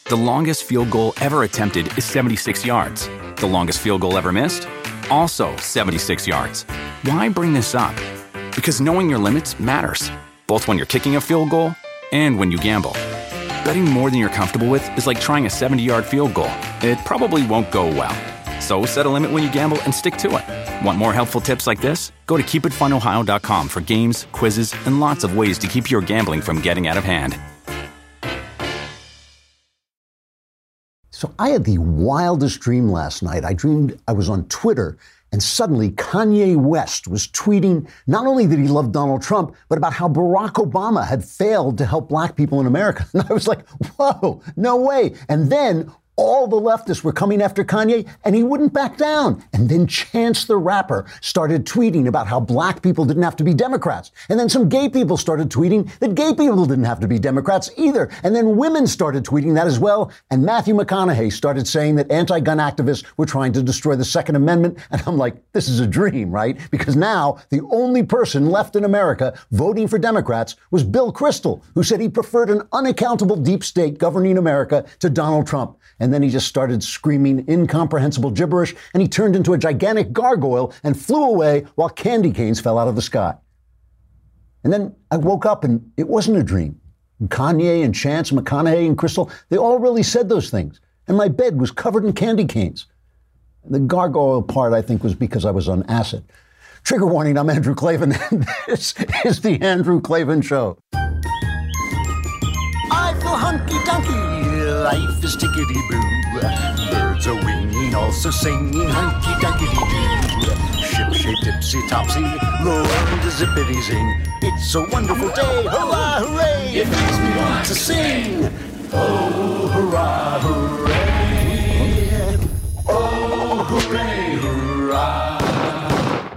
The longest field goal ever attempted is 76 yards. The longest field goal ever missed? Also 76 yards. Why bring this up? Because knowing your limits matters, both when you're kicking a field goal and when you gamble. Betting more than you're comfortable with is like trying a 70-yard field goal. It probably won't go well. So set a limit when you gamble and stick to it. Want more helpful tips like this? Go to keepitfunohio.com for games, quizzes, and lots of ways to keep your gambling from getting out of hand. So I had the wildest dream last night. I dreamed I was on Twitter, and suddenly Kanye West was tweeting not only that he loved Donald Trump, but about how Barack Obama had failed to help black people in America. And I was like, whoa, no way. And then all the leftists were coming after Kanye, and he wouldn't back down. And then Chance the Rapper started tweeting about how black people didn't have to be Democrats. And then some gay people started tweeting that gay people didn't have to be Democrats either. And then women started tweeting that as well. And Matthew McConaughey started saying that anti-gun activists were trying to destroy the Second Amendment. And I'm like, this is a dream, right? Because now the only person left in America voting for Democrats was Bill Kristol, who said he preferred an unaccountable deep state governing America to Donald Trump. And then he just started screaming incomprehensible gibberish, and he turned into a gigantic gargoyle and flew away while candy canes fell out of the sky. And then I woke up and it wasn't a dream. And Kanye and Chance, McConaughey and Kristol, they all really said those things. And my bed was covered in candy canes. The gargoyle part, I think, was because I was on acid. Trigger warning, I'm Andrew Klavan, and this is The Andrew Klavan Show. I feel hunky-dunky. Life is tickety-boo. Birds are winging, also singing hunky-dunky-doo. Ship-shape, tipsy-topsy, the world is zippity-zing. It's a wonderful day, hurrah, hooray! It makes me want to sing. Oh, hurrah, hooray! Oh, hooray, hurrah!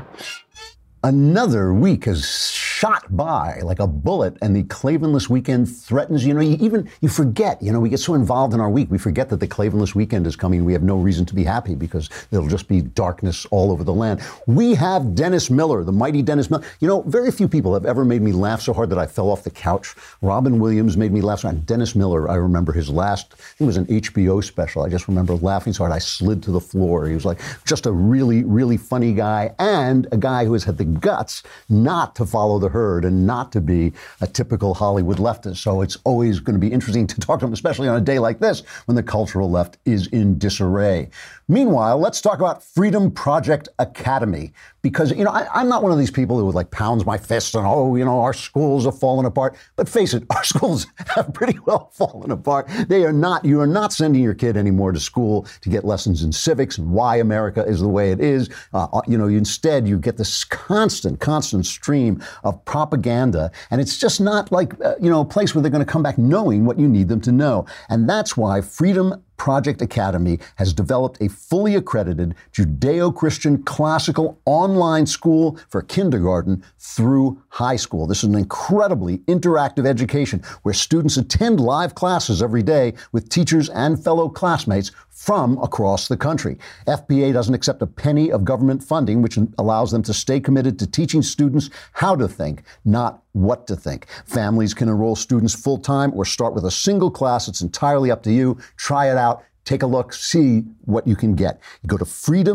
Another week has shot by like a bullet, and the Klavanless weekend threatens. You forget, we get so involved in our week, we forget that the Klavanless weekend is coming. We have no reason to be happy because it'll just be darkness all over the land. We have Dennis Miller, the mighty Dennis Miller. Very few people have ever made me laugh so hard that I fell off the couch. Robin Williams made me laugh so hard. Dennis Miller, I remember his last, I think it was an HBO special. I just remember laughing so hard I slid to the floor. He was like just a really, really funny guy, and a guy who has had the guts not to follow the herd and not to be a typical Hollywood leftist. So it's always going to be interesting to talk to him, especially on a day like this when the cultural left is in disarray. Meanwhile, let's talk about Freedom Project Academy, because, I'm not one of these people who would pounds my fist and, our schools are falling apart. But face it, our schools have pretty well fallen apart. You are not sending your kid anymore to school to get lessons in civics and why America is the way it is. Instead, you get this constant stream of propaganda. And it's just not a place where they're going to come back knowing what you need them to know. And that's why Freedom Project Academy has developed a fully accredited Judeo-Christian classical online school for kindergarten through high school. This is an incredibly interactive education where students attend live classes every day with teachers and fellow classmates from across the country. FPA doesn't accept a penny of government funding, which allows them to stay committed to teaching students how to think, not what to think. Families can enroll students full-time or start with a single class. It's entirely up to you. Try it out. Take a look, see what you can get. You go to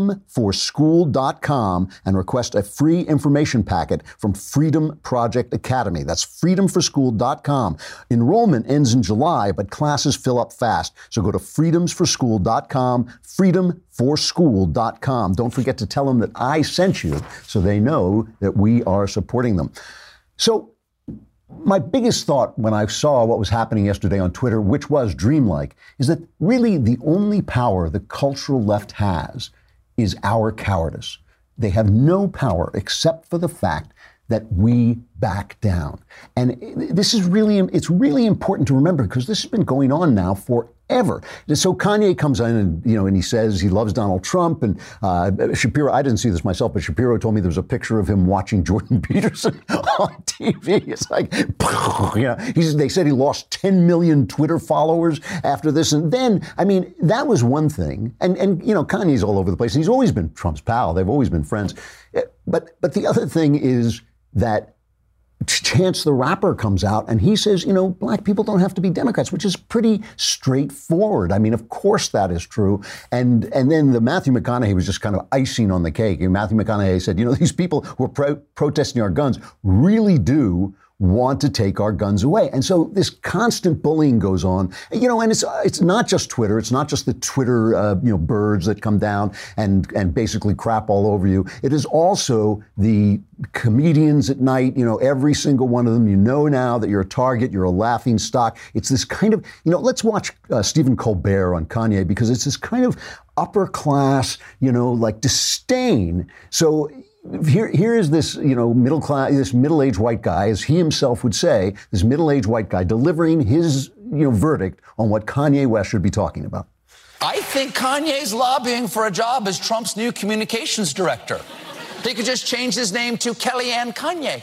freedomforschool.com and request a free information packet from Freedom Project Academy. That's freedomforschool.com. Enrollment ends in July, but classes fill up fast. So go to freedomforschool.com, freedomforschool.com. Don't forget to tell them that I sent you so they know that we are supporting them. So my biggest thought when I saw what was happening yesterday on Twitter, which was dreamlike, is that really the only power the cultural left has is our cowardice. They have no power except for the fact that we back down. And this is it's really important to remember because this has been going on now forever. So Kanye comes in and he says he loves Donald Trump, and Shapiro, I didn't see this myself, but Shapiro told me there was a picture of him watching Jordan Peterson on TV. It's like, they said he lost 10 million Twitter followers after this. And then, that was one thing. And Kanye's all over the place. He's always been Trump's pal. They've always been friends. But the other thing is that Chance the Rapper comes out and he says, you know, black people don't have to be Democrats, which is pretty straightforward. I mean, of course that is true. And then the Matthew McConaughey was just kind of icing on the cake. And Matthew McConaughey said, you know, these people who are protesting our guns really do want to take our guns away. And so this constant bullying goes on, you know, and it's not just Twitter. It's not just the Twitter, birds that come down and basically crap all over you. It is also the comedians at night, you know, every single one of them, you know now that you're a target, you're a laughing stock. It's this kind of, you know, let's watch Stephen Colbert on Kanye because it's this kind of upper class, you know, like disdain. So here is this, you know, this middle-aged white guy, as he himself would say, this middle-aged white guy delivering his, you know, verdict on what Kanye West should be talking about. I think Kanye's lobbying for a job as Trump's new communications director. They could just change his name to Kellyanne Kanye.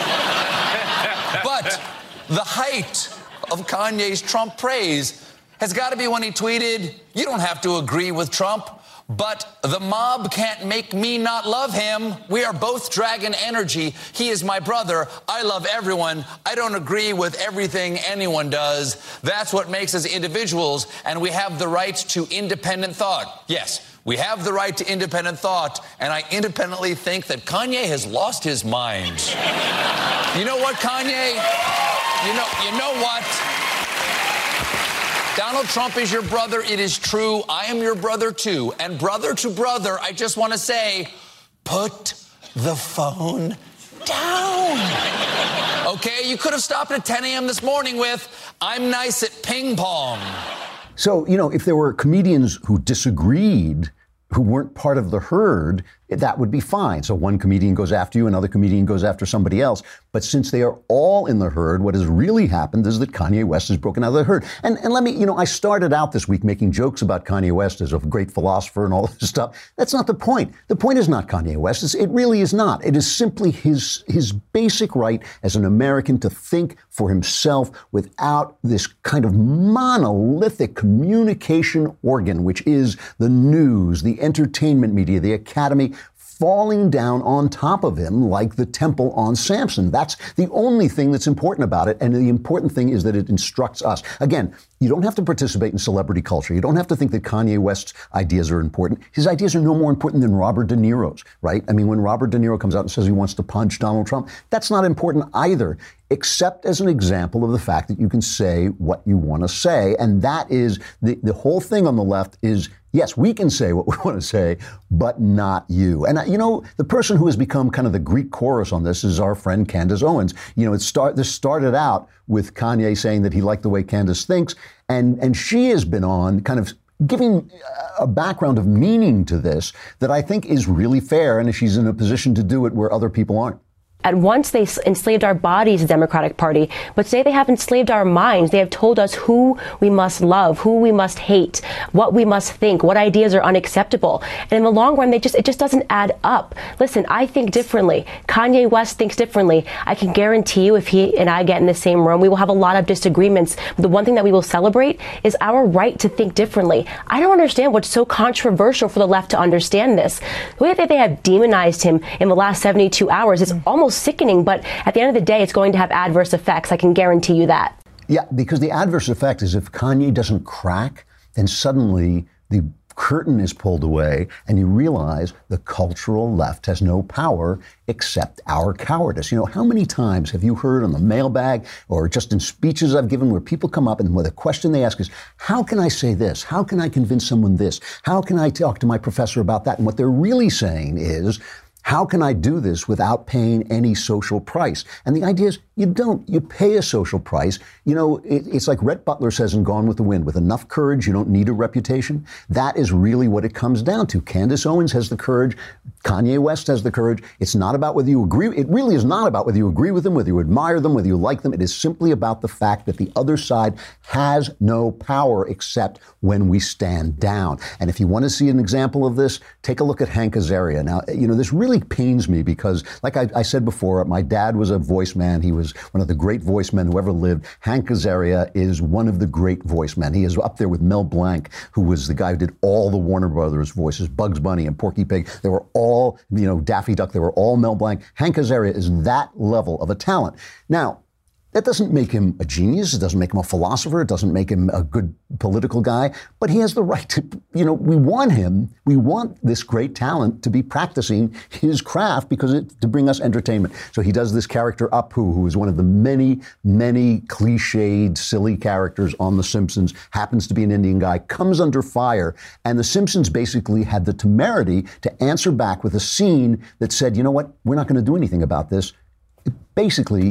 But the height of Kanye's Trump praise has got to be when he tweeted, "You don't have to agree with Trump, but the mob can't make me not love him. We are both dragon energy. He is my brother. I love everyone. I don't agree with everything anyone does. That's what makes us individuals, and we have the right to independent thought." Yes, we have the right to independent thought, and I independently think that Kanye has lost his mind. You know what, Kanye? You know what? Donald Trump is your brother. It is true. I am your brother, too. And brother to brother, I just want to say, put the phone down. Okay? You could have stopped at 10 a.m. this morning with, "I'm nice at ping pong." So, you know, if there were comedians who disagreed, who weren't part of the herd, that would be fine. So one comedian goes after you, another comedian goes after somebody else. But since they are all in the herd, what has really happened is that Kanye West has broken out of the herd. And let me, you know, I started out this week making jokes about Kanye West as a great philosopher and all this stuff. That's not the point. The point is not Kanye West. It really is not. It is simply his basic right as an American to think for himself without this kind of monolithic communication organ, which is the news, the entertainment media, the academy, falling down on top of him like the temple on Samson. That's the only thing that's important about it. And the important thing is that it instructs us. Again, you don't have to participate in celebrity culture. You don't have to think that Kanye West's ideas are important. His ideas are no more important than Robert De Niro's, right? I mean, when Robert De Niro comes out and says he wants to punch Donald Trump, that's not important either, except as an example of the fact that you can say what you want to say. And that is the whole thing on the left is, yes, we can say what we want to say, but not you. And, you know, the person who has become kind of the Greek chorus on this is our friend Candace Owens. You know, this started out with Kanye saying that he liked the way Candace thinks, and she has been on kind of giving a background of meaning to this that I think is really fair, and she's in a position to do it where other people aren't. At once they enslaved our bodies, the Democratic Party, but today they have enslaved our minds. They have told us who we must love, who we must hate, what we must think, what ideas are unacceptable. And in the long run, it just doesn't add up. Listen, I think differently. Kanye West thinks differently. I can guarantee you if he and I get in the same room, we will have a lot of disagreements. But the one thing that we will celebrate is our right to think differently. I don't understand what's so controversial for the left to understand this. The way that they have demonized him in the last 72 hours is almost sickening, but at the end of the day, it's going to have adverse effects. I can guarantee you that. Yeah, because the adverse effect is if Kanye doesn't crack, then suddenly the curtain is pulled away and you realize the cultural left has no power except our cowardice. You know, how many times have you heard on the mailbag or just in speeches I've given where people come up and the question they ask is, how can I say this? How can I convince someone this? How can I talk to my professor about that? And what they're really saying is, how can I do this without paying any social price? And the idea is you don't. You pay a social price. You know, it's like Rhett Butler says in Gone with the Wind, with enough courage, you don't need a reputation. That is really what it comes down to. Candace Owens has the courage. Kanye West has the courage. It's not about whether you agree. It really is not about whether you agree with them, whether you admire them, whether you like them. It is simply about the fact that the other side has no power except when we stand down. And if you want to see an example of this, take a look at Hank Azaria. Now, you know, this really really pains me because, like I said before, my dad was a voice man. He was one of the great voice men who ever lived. Hank Azaria is one of the great voice men. He is up there with Mel Blanc, who was the guy who did all the Warner Brothers voices, Bugs Bunny and Porky Pig. They were all, Daffy Duck, they were all Mel Blanc. Hank Azaria is that level of a talent. Now, that doesn't make him a genius. It doesn't make him a philosopher. It doesn't make him a good political guy. But he has the right to, we want this great talent to be practicing his craft to bring us entertainment. So he does this character Apu, who is one of the many, many cliched, silly characters on The Simpsons, happens to be an Indian guy, comes under fire. And The Simpsons basically had the temerity to answer back with a scene that said, you know what, we're not going to do anything about this. Basically,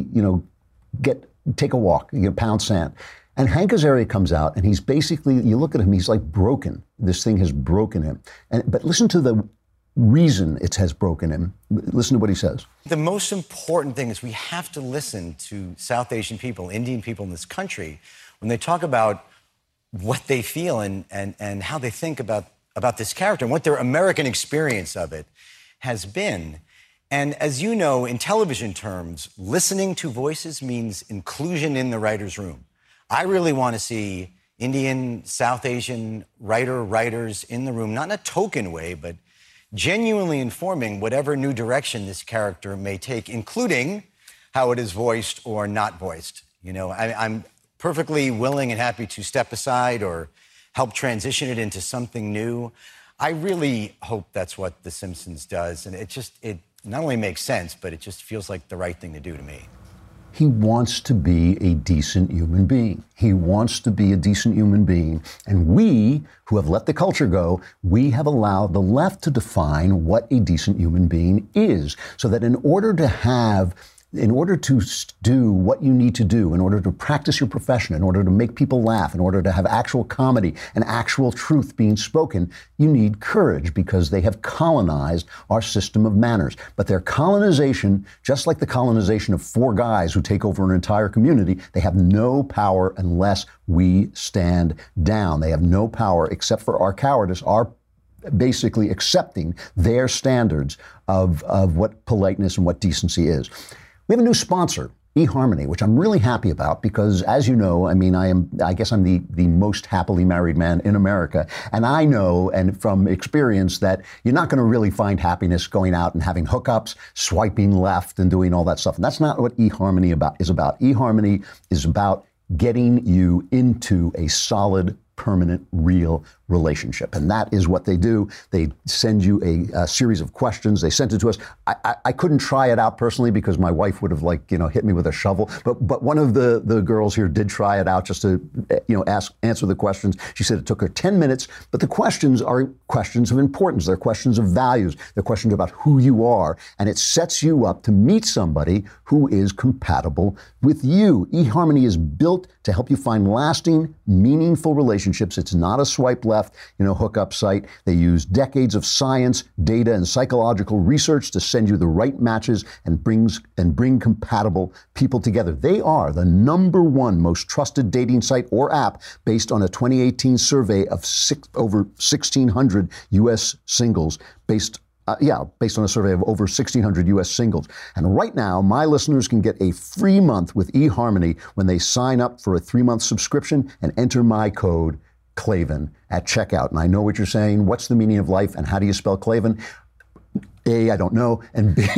take a walk, pound sand. And Hank Azaria comes out and he's basically, you look at him, he's like broken. This thing has broken him. But listen to the reason it has broken him. Listen to what he says. The most important thing is we have to listen to South Asian people, Indian people in this country, when they talk about what they feel and how they think about this character and what their American experience of it has been. And as you know, in television terms, listening to voices means inclusion in the writer's room. I really want to see Indian, South Asian writers in the room, not in a token way, but genuinely informing whatever new direction this character may take, including how it is voiced or not voiced. I'm perfectly willing and happy to step aside or help transition it into something new. I really hope that's what The Simpsons does, and it not only makes sense, but it just feels like the right thing to do to me. He wants to be a decent human being. He wants to be a decent human being. And we, who have let the culture go, we have allowed the left to define what a decent human being is. So that in order to do what you need to do, in order to practice your profession, in order to make people laugh, in order to have actual comedy and actual truth being spoken, you need courage because they have colonized our system of manners. But their colonization, just like the colonization of four guys who take over an entire community, they have no power unless we stand down. They have no power except for our cowardice, our basically accepting their standards of what politeness and what decency is. We have a new sponsor, eHarmony, which I'm really happy about because, as you know, I guess I'm the most happily married man in America. And I know, and from experience, that you're not going to really find happiness going out and having hookups, swiping left and doing all that stuff. And that's not what eHarmony is about. eHarmony is about getting you into a solid, permanent, real relationship. And that is what they do. They send you a series of questions. They sent it to us. I couldn't try it out personally because my wife would have hit me with a shovel. But one of the girls here did try it out just to, answer the questions. She said it took her 10 minutes, but the questions are questions of importance. They're questions of values. They're questions about who you are. And it sets you up to meet somebody who is compatible with you. eHarmony is built to help you find lasting, meaningful relationships. It's not a swipe left, hookup site. They use decades of science, data, and psychological research to send you the right matches and bring compatible people together. They are the #1 most trusted dating site or app based on a 2018 survey of over 1,600 U.S. singles based on a survey of over 1,600 U.S. singles. And right now, my listeners can get a free month with eHarmony when they sign up for a 3-month subscription and enter my code Klavan at checkout. And I know what you're saying. What's the meaning of life and how do you spell Klavan? A, I don't know, and B,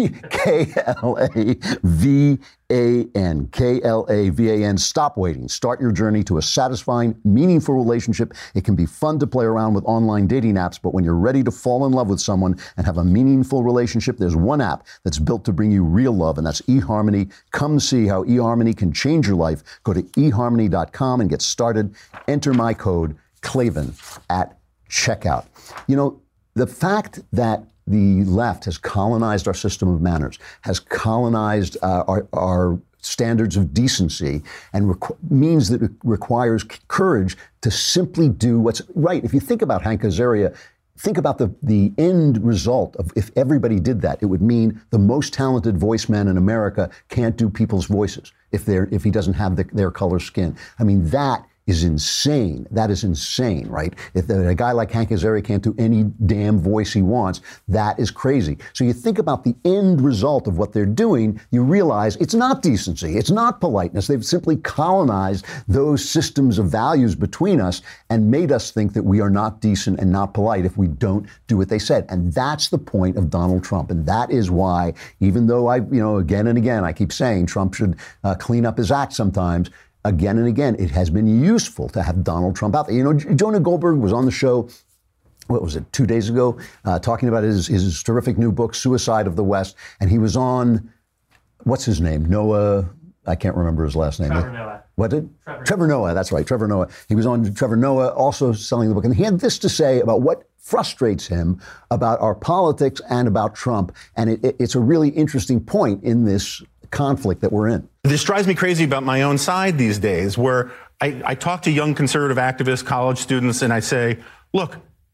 K-L-A-V-A-N. K-L-A-V-A-N. Stop waiting. Start your journey to a satisfying, meaningful relationship. It can be fun to play around with online dating apps, but when you're ready to fall in love with someone and have a meaningful relationship, there's one app that's built to bring you real love, and that's eHarmony. Come see how eHarmony can change your life. Go to eHarmony.com and get started. Enter my code, Klavan, at checkout. The fact that the left has colonized our system of manners, has colonized our standards of decency, and means that it requires courage to simply do what's right. If you think about Hank Azaria, think about the end result of if everybody did that. It would mean the most talented voice man in America can't do people's voices if he doesn't have their color skin. That is insane. That is insane, right? If a guy like Hank Azaria can't do any damn voice he wants, that is crazy. So you think about the end result of what they're doing, you realize it's not decency, it's not politeness. They've simply colonized those systems of values between us and made us think that we are not decent and not polite if we don't do what they said. And that's the point of Donald Trump. And that is why, even though again and again, I keep saying Trump should clean up his act sometimes, again and again, it has been useful to have Donald Trump out there. You know, Jonah Goldberg was on the show, what was it, 2 days ago, talking about his terrific new book, Suicide of the West. And he was on, what's his name? Noah, I can't remember his last name. Trevor Noah. What did? Trevor Noah, that's right, Trevor Noah. He was on Trevor Noah, also selling the book. And he had this to say about what frustrates him about our politics and about Trump. And it's a really interesting point in this conflict that we're in. This drives me crazy about my own side these days, where I talk to young conservative activists, college students, and I say, look,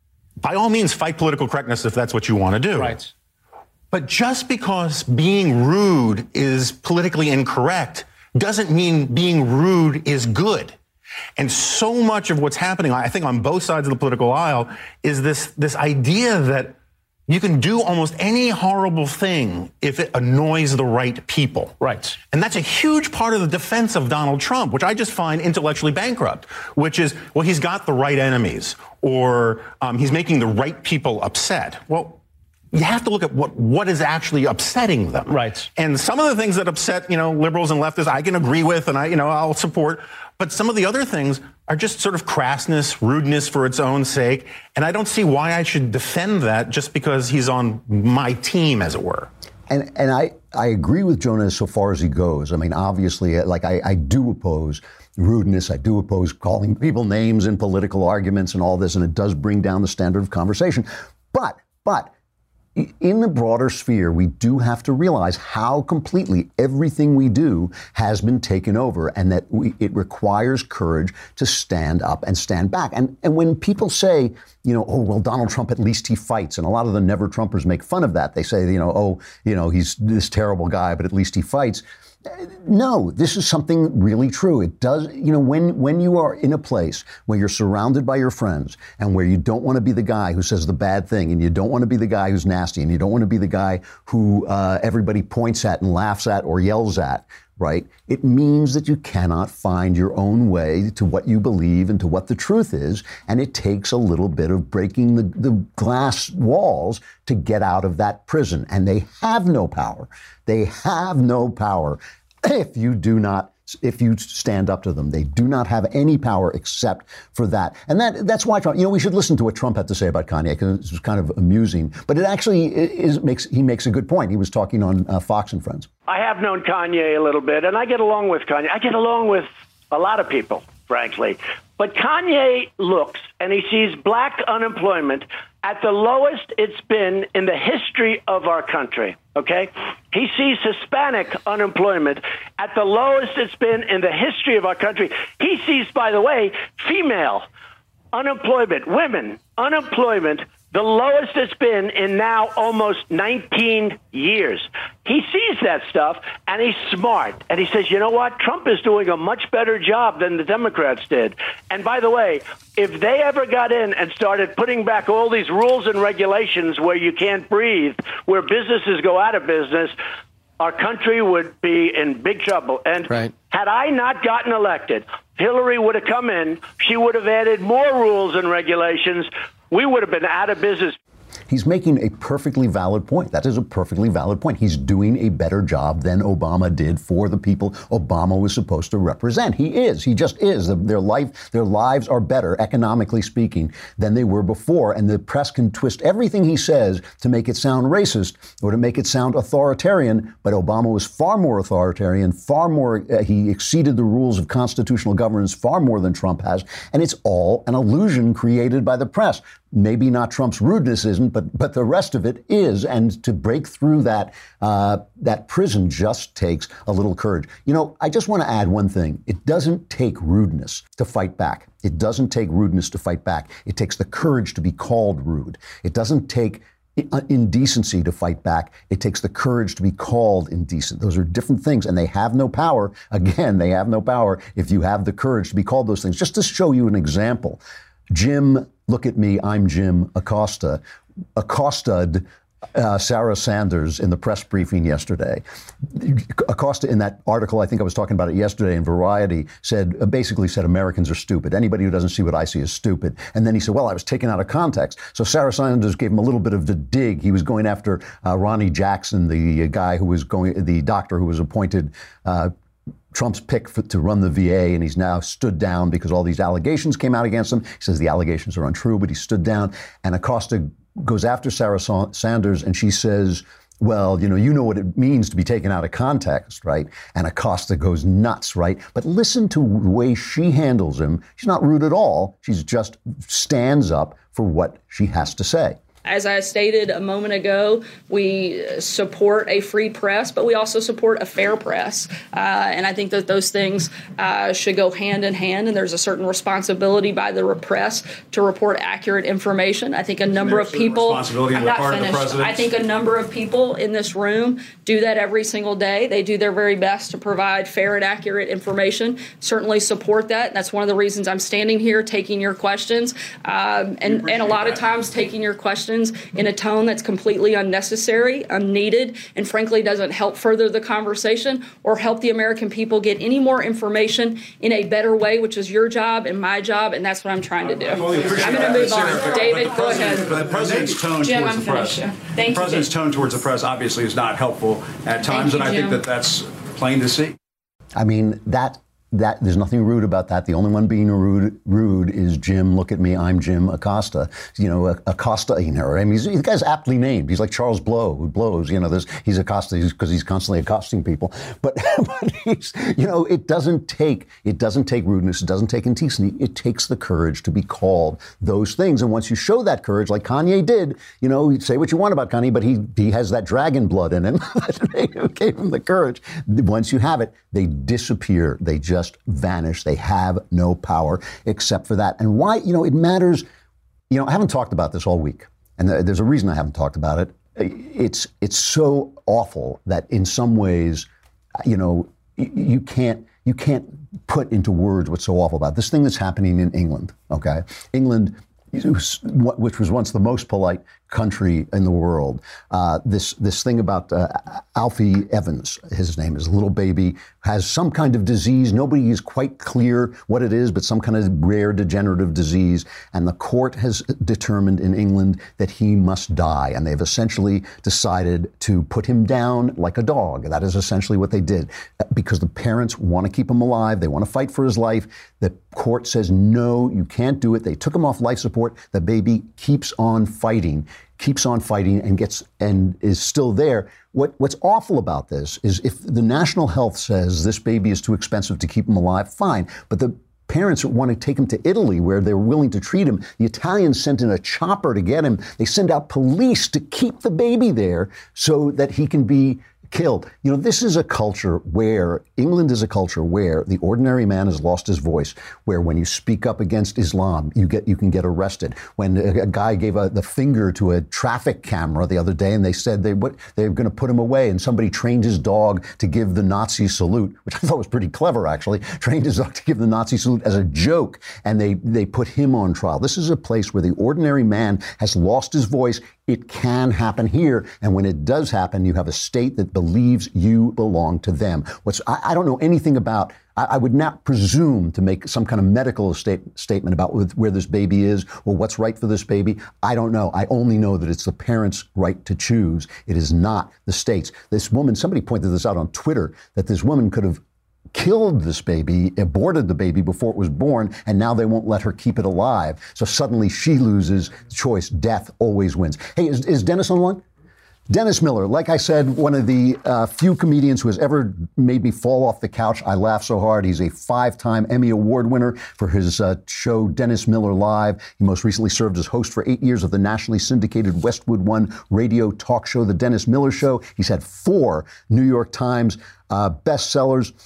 by all means, fight political correctness if that's what you want to do. Right. But just because being rude is politically incorrect doesn't mean being rude is good. And so much of what's happening, I think, on both sides of the political aisle is this idea that you can do almost any horrible thing if it annoys the right people. Right. And that's a huge part of the defense of Donald Trump, which I just find intellectually bankrupt, which is, well, he's got the right enemies, or he's making the right people upset. Well, you have to look at what is actually upsetting them. Right. And some of the things that upset, liberals and leftists, I can agree with and I'll support. But some of the other things are just sort of crassness, rudeness for its own sake. And I don't see why I should defend that just because he's on my team, as it were. And I agree with Jonah so far as he goes. I mean, obviously, I do oppose rudeness. I do oppose calling people names in political arguments and all this. And it does bring down the standard of conversation. But in the broader sphere, we do have to realize how completely everything we do has been taken over, and that it requires courage to stand up and stand back. And when people say, oh, well, Donald Trump, at least he fights, and a lot of the never Trumpers make fun of that. They say, he's this terrible guy, but at least he fights. No, this is something really true. It does, when you are in a place where you're surrounded by your friends and where you don't want to be the guy who says the bad thing, and you don't want to be the guy who's nasty, and you don't want to be the guy who everybody points at and laughs at or yells at, right? It means that you cannot find your own way to what you believe and to what the truth is. And it takes a little bit of breaking the glass walls to get out of that prison. And they have no power. They have no power if you stand up to them. They do not have any power except for that. And that's why Trump, we should listen to what Trump had to say about Kanye, because it was kind of amusing. But it actually he makes a good point. He was talking on Fox and Friends. I have known Kanye a little bit, and I get along with Kanye. I get along with a lot of people, frankly. But Kanye looks and he sees black unemployment at the lowest it's been in the history of our country, okay? He sees Hispanic unemployment at the lowest it's been in the history of our country. He sees, by the way, female unemployment, women unemployment, the lowest it's been in now almost 19 years. He sees that stuff, and he's smart. And he says, you know what? Trump is doing a much better job than the Democrats did. And by the way, if they ever got in and started putting back all these rules and regulations where you can't breathe, where businesses go out of business, our country would be in big trouble. And had I not gotten elected, Hillary would have come in. She would have added more rules and regulations. We would have been out of business. He's making a perfectly valid point. That is a perfectly valid point. He's doing a better job than Obama did for the people Obama was supposed to represent. He is. He just is. Their lives are better, economically speaking, than they were before. And the press can twist everything he says to make it sound racist or to make it sound authoritarian. But Obama was far more authoritarian, far more. He exceeded the rules of constitutional governance far more than Trump has. And it's all an illusion created by the press. Maybe not Trump's rudeness isn't, but the rest of it is. And to break through that prison just takes a little courage. I just want to add one thing. It doesn't take rudeness to fight back. It doesn't take rudeness to fight back. It takes the courage to be called rude. It doesn't take indecency to fight back. It takes the courage to be called indecent. Those are different things, and they have no power. Again, they have no power if you have the courage to be called those things. Just to show you an example, Jim, look at me, I'm Jim Acosta, accosted Sarah Sanders in the press briefing yesterday. Acosta, in that article, I think I was talking about it yesterday in Variety, basically said Americans are stupid. Anybody who doesn't see what I see is stupid. And then he said, well, I was taken out of context. So Sarah Sanders gave him a little bit of the dig. He was going after Ronnie Jackson, the guy who was the doctor who was appointed Trump's pick to run the VA, and he's now stood down because all these allegations came out against him. He says the allegations are untrue, but he stood down. And Acosta goes after Sarah Sanders, and she says, well, you know what it means to be taken out of context, right? And Acosta goes nuts, right? But listen to the way she handles him. She's not rude at all. She's just stands up for what she has to say. As I stated a moment ago, we support a free press, but we also support a fair press. And I think that those things should go hand in hand, and there's a certain responsibility by the press to report accurate information. I think a number of people, I'm not finished. I think a number of people in this room do that every single day. They do their very best to provide fair and accurate information. Certainly support that. That's one of the reasons I'm standing here taking your questions, and a lot of times taking your questions in a tone that's completely unnecessary, unneeded, and frankly doesn't help further the conversation or help the American people get any more information in a better way, which is your job and my job, and that's what I'm trying to do. I'm going to move on. David, go ahead. The president's tone towards the press. The president's tone towards the press obviously is not helpful at times, and I think that's plain to see. I mean, that there's nothing rude about that. The only one being rude is Jim. Look at me, I'm Jim Acosta. Acosta. I mean, the guy's aptly named. He's like Charles Blow, who blows. He's Acosta because he's constantly accosting people. But he's, it doesn't take rudeness. It doesn't take indecency. It takes the courage to be called those things. And once you show that courage, like Kanye did, you say what you want about Kanye, but he has that dragon blood in him that gave him the courage. Once you have it, they disappear. They just vanish. They have no power except for that. And why, it matters. I haven't talked about this all week, and there's a reason I haven't talked about it. It's so awful that in some ways, you can't put into words what's so awful about it. This thing that's happening in England. Okay, England, which was once the most polite country in the world. This thing about Alfie Evans, his name is, a little baby, has some kind of disease. Nobody is quite clear what it is, but some kind of rare degenerative disease. And the court has determined in England that he must die. And they've essentially decided to put him down like a dog. That is essentially what they did. Because the parents want to keep him alive. They want to fight for his life. The court says, no, you can't do it. They took him off life support. The baby keeps on fighting and is still there. What's awful about this is if the national health says this baby is too expensive to keep him alive, fine. But the parents want to take him to Italy where they're willing to treat him. The Italians sent in a chopper to get him. They send out police to keep the baby there so that he can be killed. This is a culture where England is a culture where the ordinary man has lost his voice, where when you speak up against Islam, you can get arrested. When a guy gave the finger to a traffic camera the other day and they said they were going to put him away, and somebody trained his dog to give the Nazi salute, which I thought was pretty clever actually, trained his dog to give the Nazi salute as a joke, and they put him on trial. This is a place where the ordinary man has lost his voice. It can happen here. And when it does happen, you have a state that believes you belong to them. I don't know anything about, I would not presume to make some kind of medical statement about where this baby is or what's right for this baby. I don't know. I only know that it's the parents' right to choose. It is not the state's. This woman, somebody pointed this out on Twitter, that this woman could have killed this baby, aborted the baby before it was born, and now they won't let her keep it alive. So suddenly she loses choice. Death always wins. Hey, is Dennis on the line? Dennis Miller, like I said, one of the few comedians who has ever made me fall off the couch. I laugh so hard. He's a 5-time Emmy Award winner for his show, Dennis Miller Live. He most recently served as host for 8 years of the nationally syndicated Westwood One radio talk show, The Dennis Miller Show. He's had 4 New York Times bestsellers.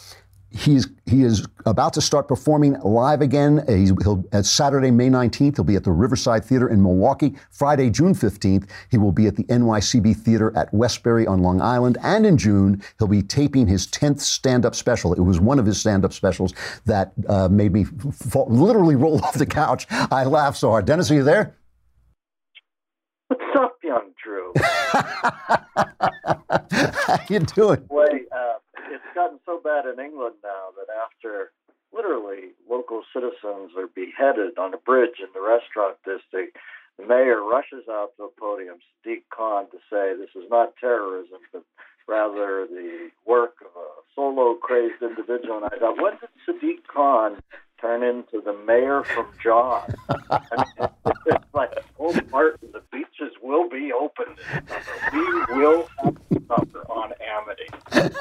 He is about to start performing live again. He'll Saturday, May 19th, he'll be at the Riverside Theater in Milwaukee. Friday, June 15th, he will be at the NYCB Theater at Westbury on Long Island. And in June, he'll be taping his 10th stand-up special. It was one of his stand-up specials that made me literally roll off the couch. I laughed so hard. Dennis, are you there? What's up, young Drew? How you doing? It's gotten so bad in England now that after literally local citizens are beheaded on a bridge in the restaurant district, the mayor rushes out to a podium, Sadiq Khan, to say this is not terrorism, but rather the work of a solo-crazed individual. And I thought, when did Sadiq Khan turn into the mayor from Jaws? I mean, it's like, oh, Martin, the beaches will be open this summer. We will have summer on Amity.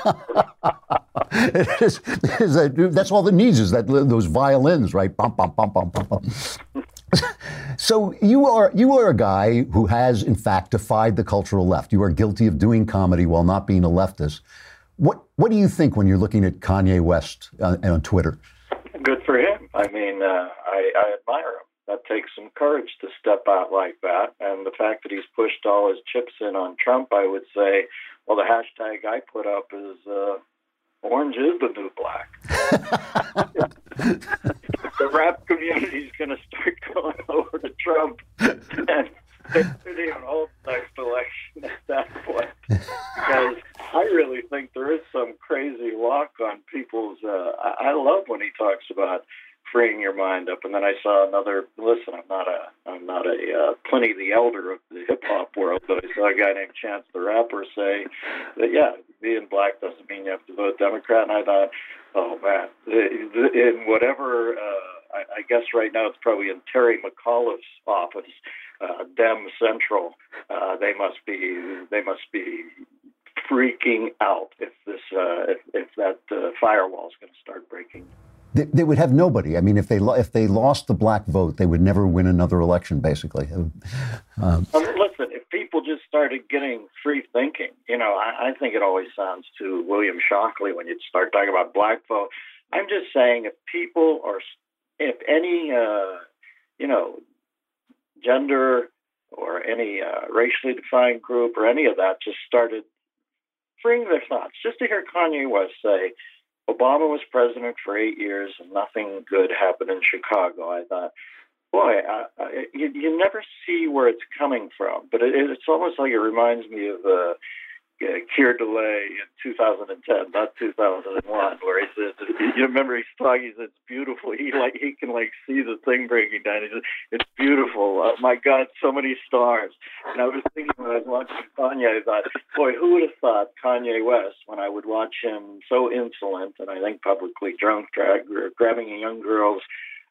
That's all that needs is those violins, right? Bum, bum, bum, bum, bum, bum. So you are a guy who has, in fact, defied the cultural left. You are guilty of doing comedy while not being a leftist. What do you think when you're looking at Kanye West on Twitter? Good for him. I mean, I admire him. That takes some courage to step out like that. And the fact that he's pushed all his chips in on Trump, I would say, well, the hashtag I put up is orange is the new black. The rap community is going to start going over to Trump and they're on hold next election at that point. Because I really think there is some crazy lock on people's. I love when he talks about freeing your mind up. And then I saw another. Listen, I'm not a Pliny the Elder of the hip hop world, but I saw a guy named Chance the Rapper say that being black doesn't mean you have to vote Democrat. And I thought, oh man, in whatever. I guess right now it's probably in Terry McAuliffe's office, Dem Central. They must be freaking out if that firewall is going to start breaking. They would have nobody. I mean, if they lost the black vote, they would never win another election. Basically, listen. If people just started getting free thinking, I think it always sounds to William Shockley when you start talking about black vote. I'm just saying, if any gender or any racially defined group or any of that just started freeing their thoughts, just to hear Kanye West say, Obama was president for 8 years and nothing good happened in Chicago. I thought, boy, you never see where it's coming from, but it's almost like it reminds me of Keir Delay in 2010, not 2001, where he says, you remember he's talking, he says, it's beautiful. He can see the thing breaking down. He says, it's beautiful. Oh, my God, so many stars. And I was thinking when I was watching Kanye, I thought, boy, who would have thought Kanye West, when I would watch him so insolent and I think publicly drunk, grabbing a young girl's,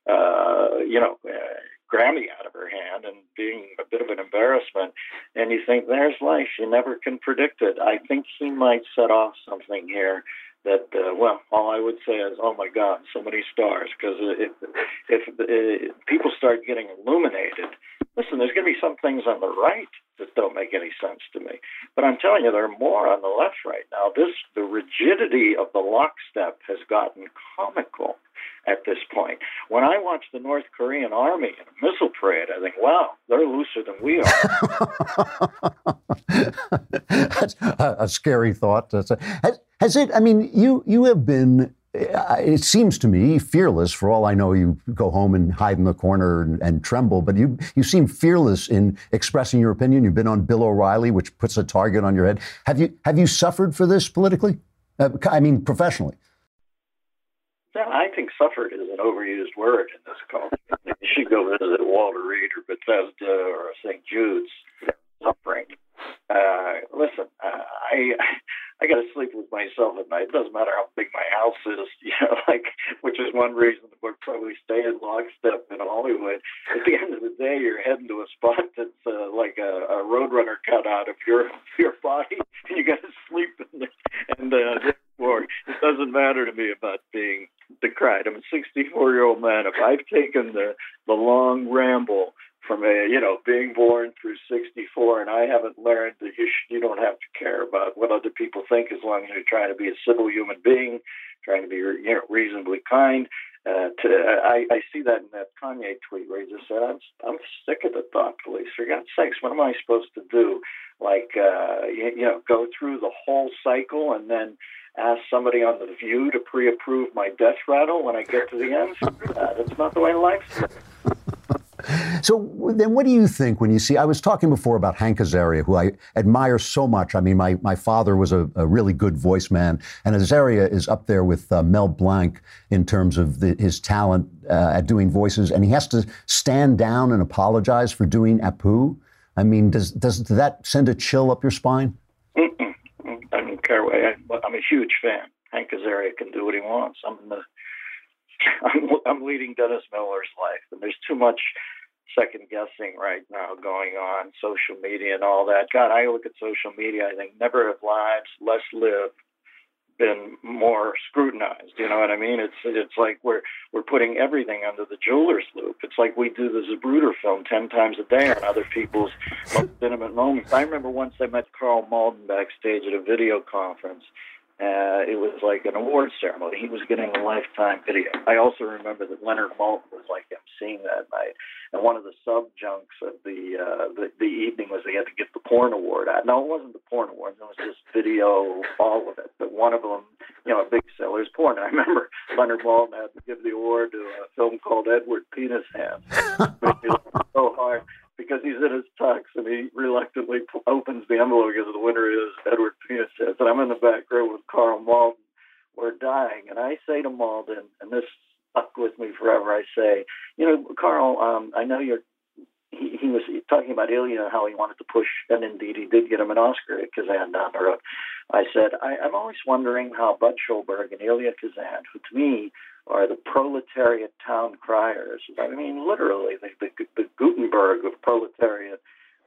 Grammy out of her hand and being a bit of an embarrassment. And you think, there's life. You never can predict it. I think he might set off something here that, all I would say is, oh, my God, so many stars. Because if people start getting illuminated, listen, there's going to be some things on the right that don't make any sense to me. But I'm telling you, there are more on the left right now. The rigidity of the lockstep has gotten comical at this point. When I watch the North Korean army in a missile parade, I think, wow, they're looser than we are. That's a scary thought. Has it, I mean, you have been, it seems to me, fearless. For all I know, you go home and hide in the corner and tremble, but you seem fearless in expressing your opinion. You've been on Bill O'Reilly, which puts a target on your head. Have you suffered for this politically? Professionally? I think suffered is an overused word in this culture. You should go visit Walter Reed or Bethesda or St. Jude's. Suffering. Listen, I got to sleep with myself at night. It doesn't matter how big my house is, which is one reason the book probably stay in lockstep in Hollywood. At the end of the day, you're heading to a spot that's like a Roadrunner cutout of your body, and you got to sleep in there. And therefore, it doesn't matter to me about being decried. I'm a 64-year-old man. If I've taken the long ramble from being born through 64, and I haven't learned that you don't have to care about what other people think as long as you're trying to be a civil human being, trying to be reasonably kind. I see that in that Kanye tweet where he just said, I'm sick of the thought police. For God's sakes, what am I supposed to do? Like, go through the whole cycle and then ask somebody on The View to pre-approve my death rattle when I get to the end? That's not the way life is. So then what do you think when you see, I was talking before about Hank Azaria, who I admire so much. I mean, my father was a really good voice man, and Azaria is up there with Mel Blanc in terms of his talent at doing voices, and he has to stand down and apologize for doing Apu. I mean, does that send a chill up your spine? I don't care. I'm a huge fan. Hank Azaria can do what he wants. I'm leading Dennis Miller's life, and there's too much second guessing right now going on, social media and all that. God, I look at social media, I think never have lives less lived been more scrutinized. You know what I mean? It's like we're putting everything under the jeweler's loop. It's like we do the Zapruder film 10 times a day on other people's most intimate moments. I remember once I met Karl Malden backstage at a video conference. It was like an award ceremony. He was getting a Lifetime video. I also remember that Leonard Maltin was like emceeing that night. And one of the subjuncts of the evening was they had to get the porn award out. No, it wasn't the porn award. It was just video, all of it. But one of them, a big seller is porn. And I remember Leonard Maltin had to give the award to a film called Edward Penis Hands. It made me laugh so hard. Because he's in his tux and he reluctantly opens the envelope because the winner is Edward Penis Hands. And I'm in the back row with Karl Malden. We're dying. And I say to Malden, and this stuck with me forever, I say, Karl, I know he was talking about Ilya, how he wanted to push, and indeed he did get him an Oscar at Kazan down the road. I said, I'm always wondering how Bud Schulberg and Ilya Kazan, who to me are the proletariat town criers. I mean, literally, the Gutenberg of proletariat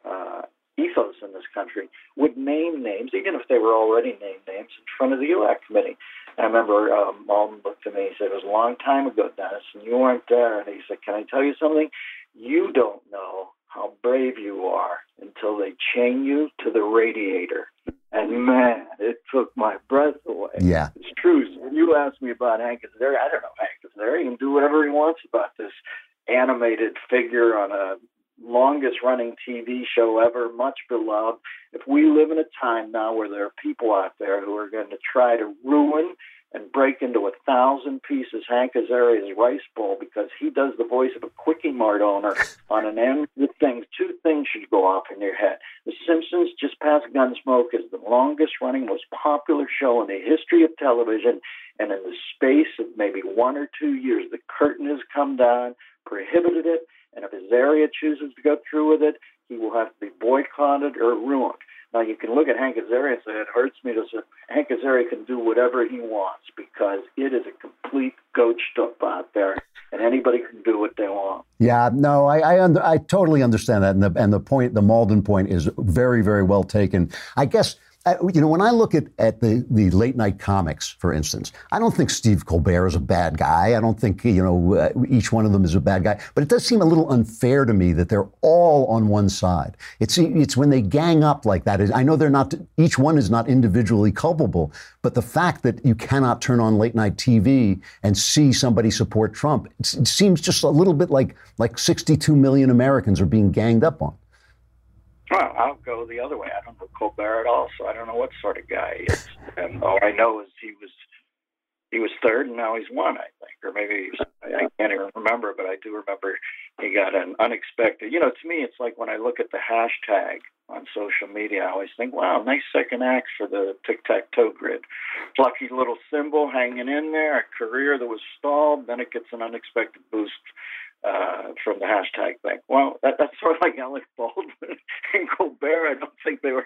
ethos in this country, would name names, even if they were already named names, in front of the UAC committee. And I remember Malden looked at me and said, it was a long time ago, Dennis, and you weren't there. And he said, can I tell you something? You don't know how brave you are until they chain you to the radiator. And man, it took my breath away. Yeah. It's true. So when you ask me about Hank Azaria, I don't know Hank Azaria. He can do whatever he wants about this animated figure on a longest-running TV show ever, much beloved. If we live in a time now where there are people out there who are going to try to ruin and break into 1,000 pieces Hank Azaria's rice bowl because he does the voice of a Quickie Mart owner on an end with things, two things should go off in your head. The Simpsons, just past Gunsmoke, is the longest-running, most popular show in the history of television, and in the space of maybe 1 or 2 years, the curtain has come down, prohibited it, and if Azaria chooses to go through with it, he will have to be boycotted or ruined. Now, you can look at Hank Azaria and say, it hurts me to say Hank Azaria can do whatever he wants because it is a complete goat stuff out there, and anybody can do what they want. Yeah, no, I totally understand that, and the point, the Malden point, is very, very well taken. I guess. When I look at the late night comics, for instance, I don't think Steve Colbert is a bad guy. I don't think, each one of them is a bad guy. But it does seem a little unfair to me that they're all on one side. It's when they gang up like that. I know they're not, each one is not individually culpable, but the fact that you cannot turn on late night TV and see somebody support Trump, it seems just a little bit like 62 million Americans are being ganged up on. Well, I'll go the other way. I don't know Colbert at all, so I don't know what sort of guy he is. And all I know is he was third, and now he's one, I think. Or maybe I can't even remember, but I do remember he got an unexpected. To me, it's like when I look at the hashtag on social media, I always think, wow, nice second act for the tic-tac-toe grid. Plucky little symbol hanging in there, a career that was stalled, then it gets an unexpected boost from the hashtag thing. Well, that's sort of like Alec Baldwin and Colbert. I don't think they were,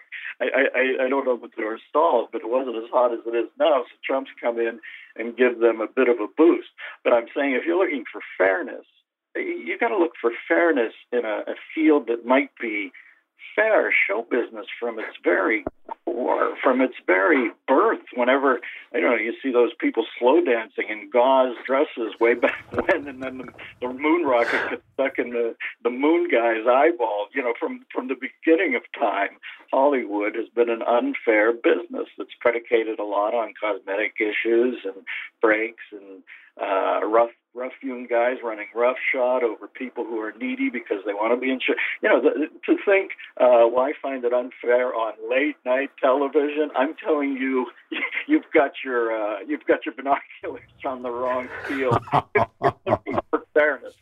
I don't know if they were stalled, but it wasn't as hot as it is now. So Trump's come in and give them a bit of a boost. But I'm saying if you're looking for fairness, you got to look for fairness in a field that might be fair show business from its very or from its very birth. Whenever you see those people slow dancing in gauze dresses way back when, and then the moon rocket gets stuck in the moon guy's eyeball. From the beginning of time, Hollywood has been an unfair business that's predicated a lot on cosmetic issues and breaks and rough-hewn guys running roughshod over people who are needy because they want to be insured. To think, I find it unfair on late-night television. I'm telling you, you've got your binoculars on the wrong field. For fairness.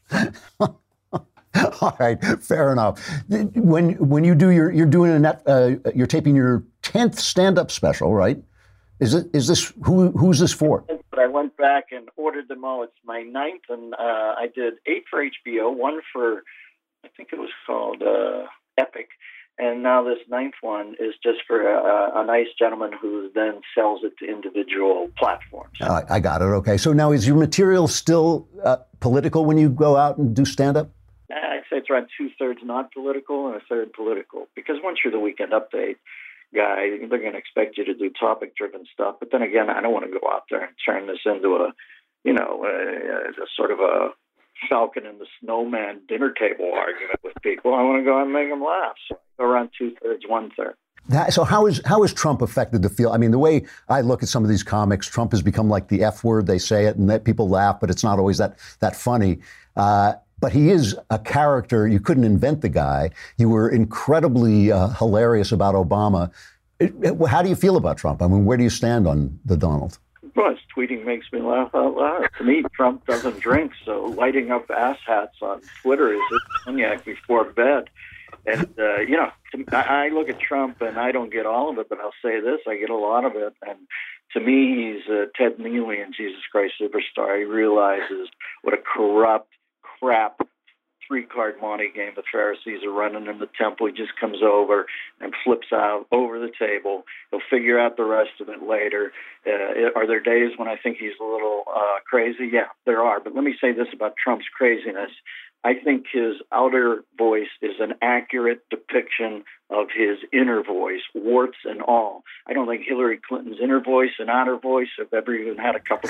All right, fair enough. When you do you're taping your 10th stand-up special, right? Is this who's this for? But I went back and ordered them all. It's my 9th, and I did 8 for HBO, 1 for, I think it was called Epic, and now this 9th one is just for a nice gentleman who then sells it to individual platforms. I got it. Okay, so now is your material still political when you go out and do stand-up? I'd say it's around 2/3 not political and 1/3 political, because once you're the Weekend Update guy, they're going to expect you to do topic-driven stuff. But then again, I don't want to go out there and turn this into a sort of a Falcon and the Snowman dinner table argument with people. I want to go and make them laugh. So around 2/3, 1/3. So how has Trump affected the field? I mean, the way I look at some of these comics, Trump has become like the F word. They say it and that people laugh, but it's not always that funny. But he is a character. You couldn't invent the guy. You were incredibly hilarious about Obama. How do you feel about Trump? I mean, where do you stand on the Donald? Well, his tweeting makes me laugh out loud. To me, Trump doesn't drink, so lighting up ass hats on Twitter is his cognac before bed. And, I look at Trump, and I don't get all of it, but I'll say this, I get a lot of it. And to me, he's Ted Neely in Jesus Christ Superstar. He realizes what a corrupt, crap 3-card Monte game the Pharisees are running in the temple. He just comes over and flips out over the table. He'll figure out the rest of it later. Are there days when I think he's a little crazy? Yeah, there are. But let me say this about Trump's craziness. I think his outer voice is an accurate depiction of his inner voice, warts and all. I don't think Hillary Clinton's inner voice and outer voice have ever even had a cup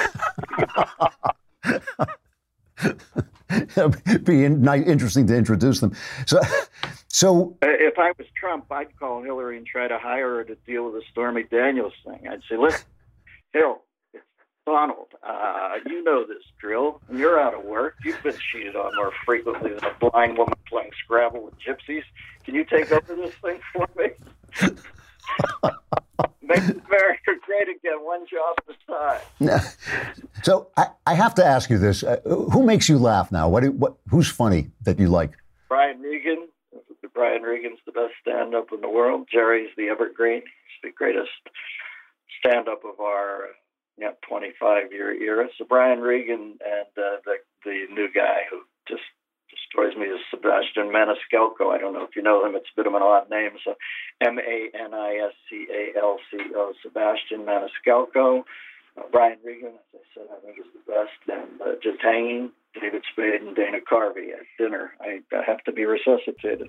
of It'd be interesting to introduce them. So if I was Trump, I'd call Hillary and try to hire her to deal with the Stormy Daniels thing. I'd say, listen, Hill, it's Donald. You know this drill. You're out of work. You've been cheated on more frequently than a blind woman playing Scrabble with gypsies. Can you take over this thing for me? Make America great again, one job at a time. So I have to ask you this: who makes you laugh now? Who's funny that you like? Brian Regan. Brian Regan's the best stand-up in the world. Jerry's the evergreen. He's the greatest stand-up of our 25-year era. So Brian Regan and the new guy who just destroys me is Sebastian Maniscalco. I don't know if you know him. It's a bit of an odd name. So Maniscalco, Sebastian Maniscalco. Brian Regan, as I said, I think is the best. And just hanging David Spade and Dana Carvey at dinner. I have to be resuscitated.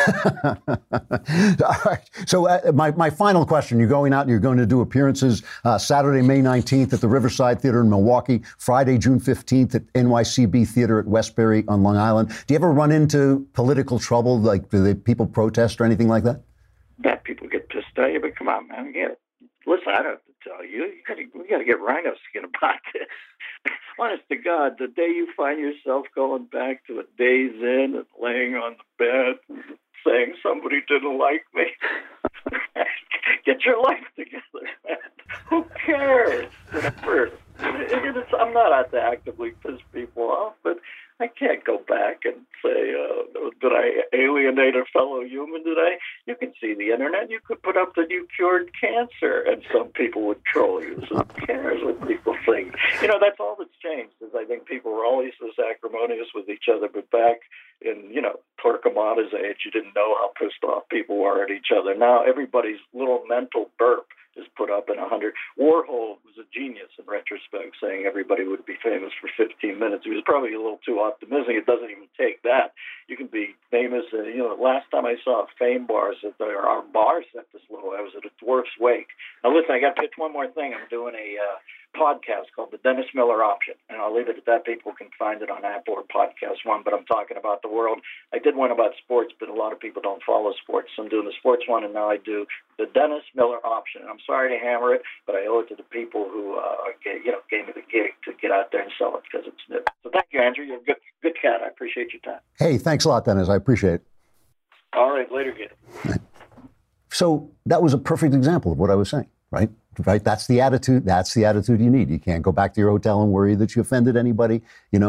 All right. So my final question, you're going out and you're going to do appearances Saturday, May 19th at the Riverside Theater in Milwaukee, Friday, June 15th at NYCB Theater at Westbury on Long Island. Do you ever run into political trouble? Like, do people protest or anything like that? That people get pissed at you, but come on, man. Listen, I don't have to tell you. We got to get rhino skin about this. Honest to God, the day you find yourself going back to a Days Inn and laying on the bed saying somebody didn't like me, get your life together, man. Who cares? Whatever. I'm not out to actively piss people off, but I can't go back and say, did I alienate a fellow human today? You can see the internet. You could put up that you cured cancer, and some people would troll you. So who cares what people think? That's all that's changed, is I think people were always this acrimonious with each other, but back in, Torquemada's age, you didn't know how pissed off people were at each other. Now everybody's little mental burp is put up in 100. Warhol was a genius in retrospect, saying everybody would be famous for 15 minutes. He was probably a little too optimistic. It doesn't even take that. You can be famous. Last time I saw fame bars, our bar set this low. I was at a dwarf's wake. Now listen, I got to pitch one more thing. I'm doing a podcast called The Dennis Miller Option, and I'll leave it at that. People can find it on Apple or Podcast One, but I'm talking about the world. I did one about sports, but a lot of people don't follow sports, so I'm doing the sports one, and now I do the Dennis Miller Option. And I'm sorry to hammer it, but I owe it to the people who gave me the gig to get out there and sell it, because it's new. So thank you, Andrew. You're a good cat. I appreciate your time. Hey, thanks a lot, Dennis. I appreciate it. All right, later, kid. So that was a perfect example of what I was saying, right? Right. That's the attitude. That's the attitude you need. You can't go back to your hotel and worry that you offended anybody.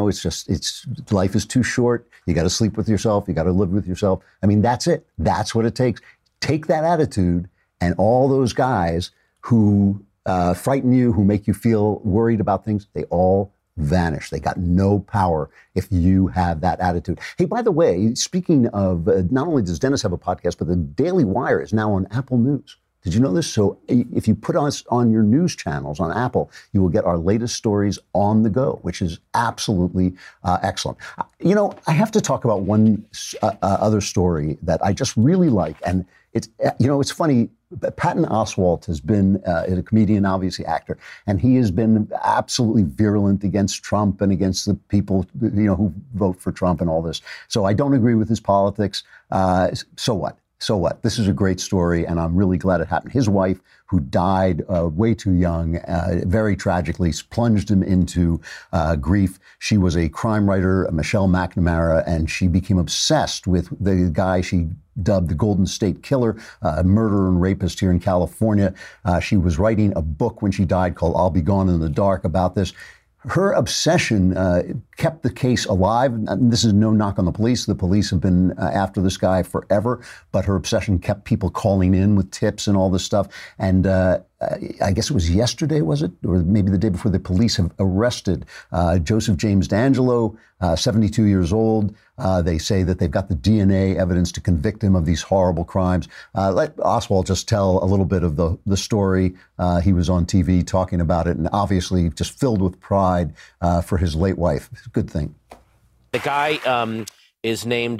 Life is too short. You got to sleep with yourself. You got to live with yourself. I mean, that's it. That's what it takes. Take that attitude, and all those guys who frighten you, who make you feel worried about things, they all vanish. They got no power if you have that attitude. Hey, by the way, speaking of, not only does Dennis have a podcast, but the Daily Wire is now on Apple News. Did you know this? So if you put us on your news channels on Apple, you will get our latest stories on the go, which is absolutely excellent. I have to talk about one other story that I just really like. And it's funny. Patton Oswalt has been a comedian, obviously actor, and he has been absolutely virulent against Trump and against the people, who vote for Trump and all this. So I don't agree with his politics. So what? So what? This is a great story, and I'm really glad it happened. His wife, who died way too young, very tragically, plunged him into grief. She was a crime writer, Michelle McNamara, and she became obsessed with the guy she dubbed the Golden State Killer, a murderer and rapist here in California. She was writing a book when she died called I'll Be Gone in the Dark about this. Her obsession kept the case alive. And this is no knock on the police. The police have been after this guy forever, but her obsession kept people calling in with tips and all this stuff. And I guess it was yesterday, was it? Or maybe the day before, the police have arrested Joseph James D'Angelo, 72 years old. They say that they've got the DNA evidence to convict him of these horrible crimes. Let Oswald just tell a little bit of the story. He was on TV talking about it, and obviously just filled with pride for his late wife. It's a good thing. The guy is named,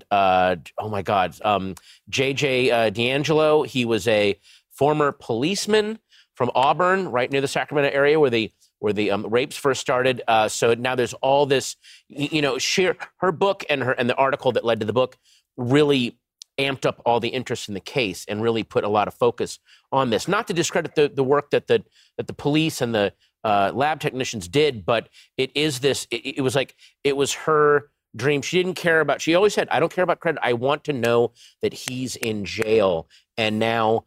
J.J. D'Angelo. He was a former policeman from Auburn, right near the Sacramento area where the rapes first started. So now there's all this, her book and the article that led to the book really amped up all the interest in the case and really put a lot of focus on this. Not to discredit the work that the police and the lab technicians did, but it is this. It was her dream. She didn't care about. She always said, "I don't care about credit. I want to know that he's in jail." And now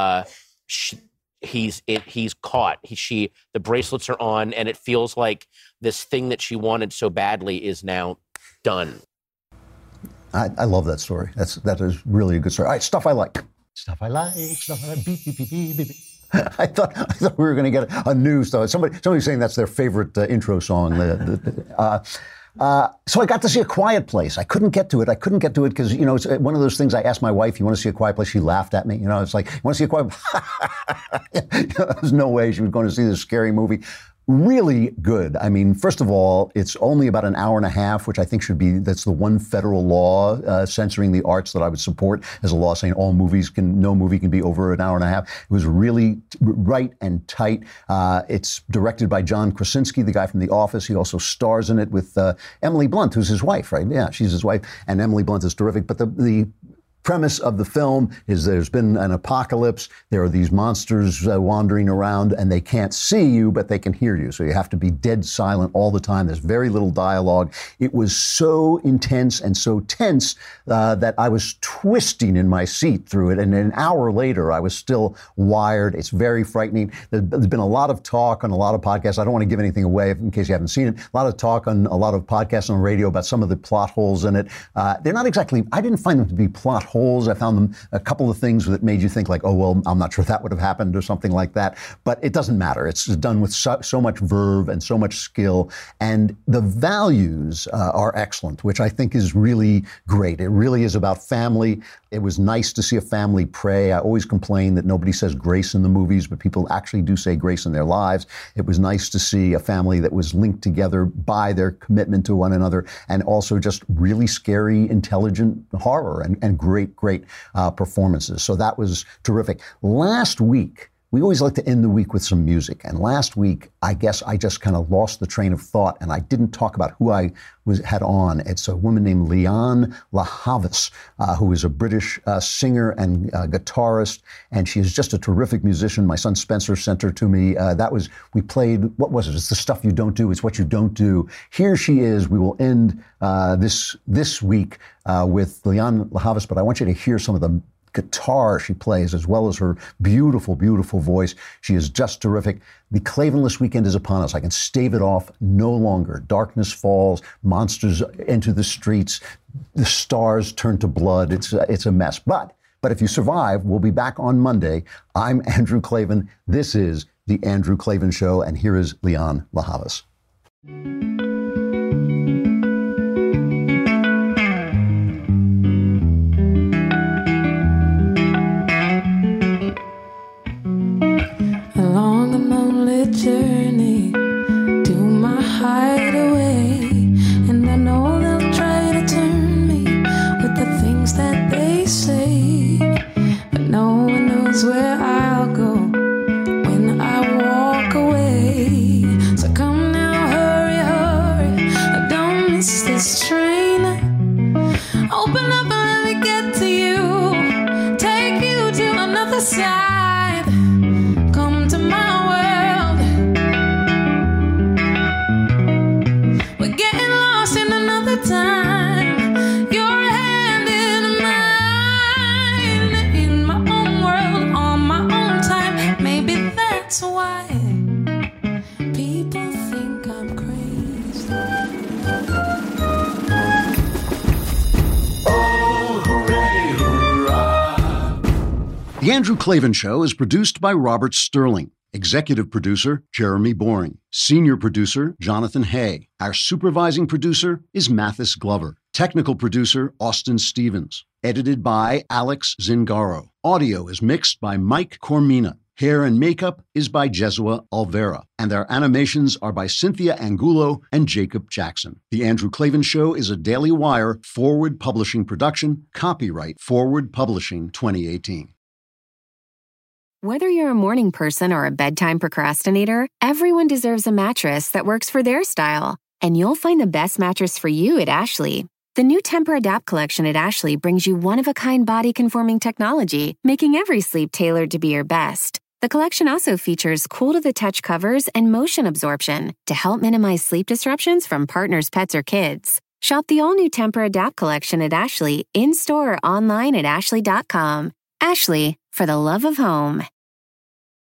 he's caught. The bracelets are on, and it feels like this thing that she wanted so badly is now done. I love that story. That is really a good story. All right, stuff I like. Stuff I like. Beep, beep, beep, beep, beep. I thought we were going to get a new stuff. Somebody's saying that's their favorite intro song. So I got to see A Quiet Place. I couldn't get to it because, it's one of those things. I asked my wife, "You want to see A Quiet Place?" She laughed at me. It's like, "You want to see A Quiet Place?" There's no way she was going to see this scary movie. Really good. I mean, first of all, it's only about an hour and a half, which I think that's the one federal law censoring the arts that I would support as a law saying no movie can be over an hour and a half. It was really right and tight. It's directed by John Krasinski, the guy from The Office. He also stars in it with Emily Blunt, who's his wife, right? Yeah, she's his wife. And Emily Blunt is terrific. But the premise of the film is there's been an apocalypse. There are these monsters wandering around, and they can't see you, but they can hear you. So you have to be dead silent all the time. There's very little dialogue. It was so intense and so tense that I was twisting in my seat through it. And an hour later, I was still wired. It's very frightening. There's been a lot of talk on a lot of podcasts. I don't want to give anything away in case you haven't seen it. A lot of talk on a lot of podcasts on radio about some of the plot holes in it. They're not exactly, I didn't find them to be plot holes. I found them a couple of things that made you think like, oh, well, I'm not sure that would have happened or something like that. But it doesn't matter. It's done with so much verve and so much skill. And the values are excellent, which I think is really great. It really is about family. It was nice to see a family pray. I always complain that nobody says grace in the movies, but people actually do say grace in their lives. It was nice to see a family that was linked together by their commitment to one another, and also just really scary, intelligent horror and great performances. So that was terrific. Last week, we always like to end the week with some music. And last week, I guess I just kind of lost the train of thought and I didn't talk about who I had on. It's a woman named Lianne La Havas, who is a British singer and guitarist. And she is just a terrific musician. My son Spencer sent her to me. We played, what was it? It's the stuff you don't do. It's what you don't do. Here she is. We will end this week with Lianne La Havas, but I want you to hear some of the guitar she plays, as well as her beautiful, beautiful voice. She is just terrific. The Klavanless weekend is upon us. I can stave it off no longer. Darkness falls, monsters enter the streets, the stars turn to blood. It's a mess. But if you survive, we'll be back on Monday. I'm Andrew Klavan. This is The Andrew Klavan Show, and here is Lianne La Havas. Journey to my hideaway, and I know they'll try to turn me with the things that they say, but no one knows where I'll go when I walk away. So come now, hurry, hurry, don't miss this train. Open up and let me get to you, take you to another side. Come to my world. Time, your hand in mine, in my own world, on my own time. Maybe that's why people think I'm crazy. Oh, hooray, hurrah. The Andrew Klavan Show is produced by Robert Sterling. Executive producer, Jeremy Boring. Senior producer, Jonathan Hay. Our supervising producer is Mathis Glover. Technical producer, Austin Stevens. Edited by Alex Zingaro. Audio is mixed by Mike Cormina. Hair and makeup is by Jesua Alvera. And our animations are by Cynthia Angulo and Jacob Jackson. The Andrew Klavan Show is a Daily Wire Forward Publishing production. Copyright Forward Publishing 2018. Whether you're a morning person or a bedtime procrastinator, everyone deserves a mattress that works for their style. And you'll find the best mattress for you at Ashley. The new Tempur-Adapt collection at Ashley brings you one-of-a-kind body-conforming technology, making every sleep tailored to be your best. The collection also features cool-to-the-touch covers and motion absorption to help minimize sleep disruptions from partners, pets, or kids. Shop the all-new Tempur-Adapt collection at Ashley, in-store or online at ashley.com. Ashley, for the love of home.